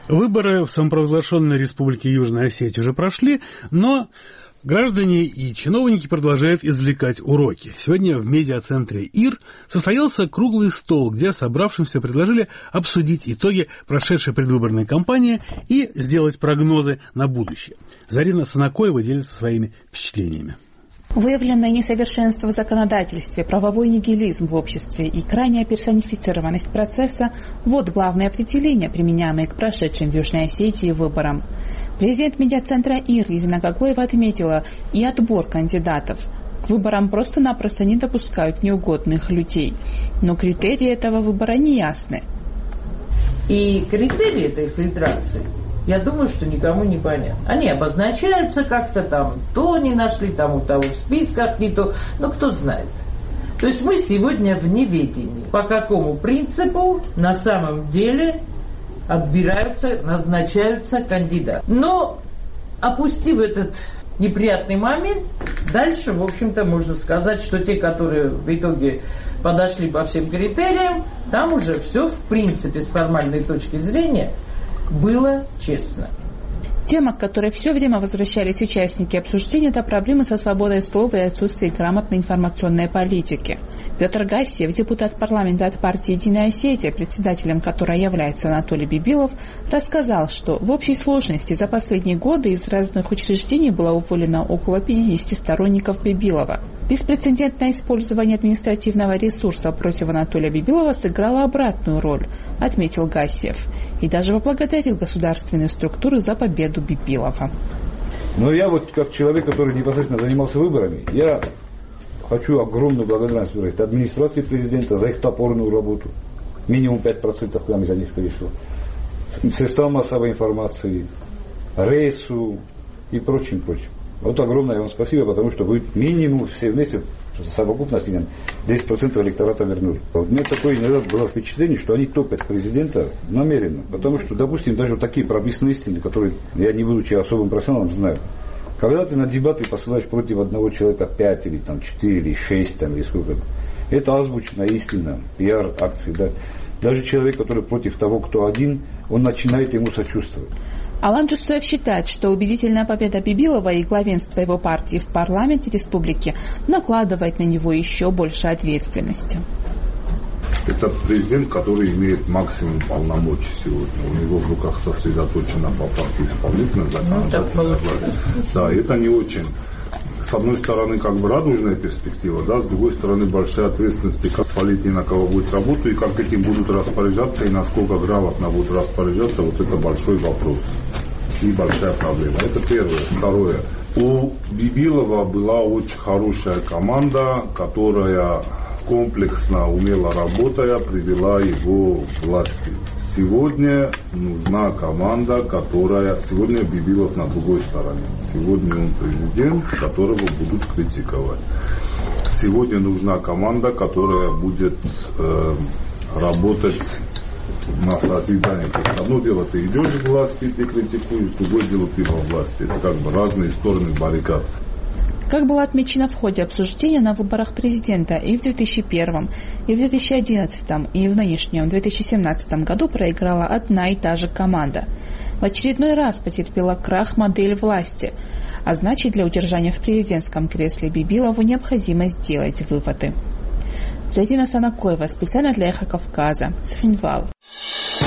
Выборы в самопровозглашенной республике Южная Осетия уже прошли, но граждане и чиновники продолжают извлекать уроки. Сегодня в медиацентре ИР состоялся круглый стол, где собравшимся предложили обсудить итоги прошедшей предвыборной кампании и сделать прогнозы на будущее. Зарина Санакоева делится своими впечатлениями. Выявленное несовершенство в законодательстве, правовой нигилизм в обществе и крайняя персонифицированность процесса – вот главные определения, применяемые к прошедшим в Южной Осетии выборам. Президент медиацентра ИР Ирина Гаглоева отметила и отбор кандидатов. К выборам просто-напросто не допускают неугодных людей. Но критерии этого выбора не ясны. И критерии этой фильтрации, я думаю, что никому не понятно. Они обозначаются как-то там, то не нашли, там у того в списках не то, но кто знает. То есть мы сегодня в неведении, по какому принципу на самом деле отбираются, назначаются кандидаты. Но, опустив этот неприятный момент, дальше, в общем-то, можно сказать, что те, которые в итоге подошли по всем критериям, там уже все, в принципе, с формальной точки зрения, было честно. Тема, к которой все время возвращались участники обсуждения, это проблемы со свободой слова и отсутствие грамотной информационной политики. Петр Гассиев, депутат парламента от партии «Единая Осетия», председателем которой является Анатолий Бибилов, рассказал, что в общей сложности за последние годы из разных учреждений было уволено около 50 сторонников Бибилова. Беспрецедентное использование административного ресурса против Анатолия Бибилова сыграло обратную роль, отметил Гассиев, и даже поблагодарил государственные структуры за победу Бибилова. Но я вот как человек, который непосредственно занимался выборами, я хочу огромную благодарность выразить администрации президента за их топорную работу. Минимум 5% к нам из-за них пришло. Средствам массовой информации, рейсу и прочим. Вот огромное вам спасибо, потому что вы минимум все вместе в совокупности 10% электората вернули. У меня такое иногда было впечатление, что они топят президента намеренно. Потому что, допустим, даже вот такие прописанные истины, которые я, не будучи особым профессионалом, знаю. Когда ты на дебаты посылаешь против одного человека 5 или 4 или 6 или сколько, это озвучена истина, пиар-акции. Да? Даже человек, который против того, кто один, он начинает ему сочувствовать. Алан Джусуев считает, что убедительная победа Бибилова и главенство его партии в парламенте республики накладывает на него еще больше ответственности. Это президент, который имеет максимум полномочий сегодня. У него в руках сосредоточена по факту исполнительная законодательная власть. Да, это не очень. С одной стороны, как бы радужная перспектива, да, с другой стороны, большая ответственность, как свалить ни на кого будет работу, и как этим будут распоряжаться, и насколько грамотно будут распоряжаться, вот это большой вопрос и большая проблема. Это первое. Второе. У Бибилова была очень хорошая команда, которая комплексно, умело работая, привела его к власти. Сегодня нужна команда, которая... Сегодня Бибилов на другой стороне. Сегодня он президент, которого будут критиковать. Сегодня нужна команда, которая будет работать на созидание. Одно дело, ты идешь к власти, ты критикуешь, другое дело, ты во власти. Это как бы разные стороны баррикад. Как было отмечено в ходе обсуждения на выборах президента и в 2001, и в 2011, и в нынешнем 2017 году проиграла одна и та же команда. В очередной раз потерпела крах модель власти, а значит, для удержания в президентском кресле Бибилову необходимо сделать выводы. Зарина Санакоева, специально для «Эхо Кавказа», Цхинвал.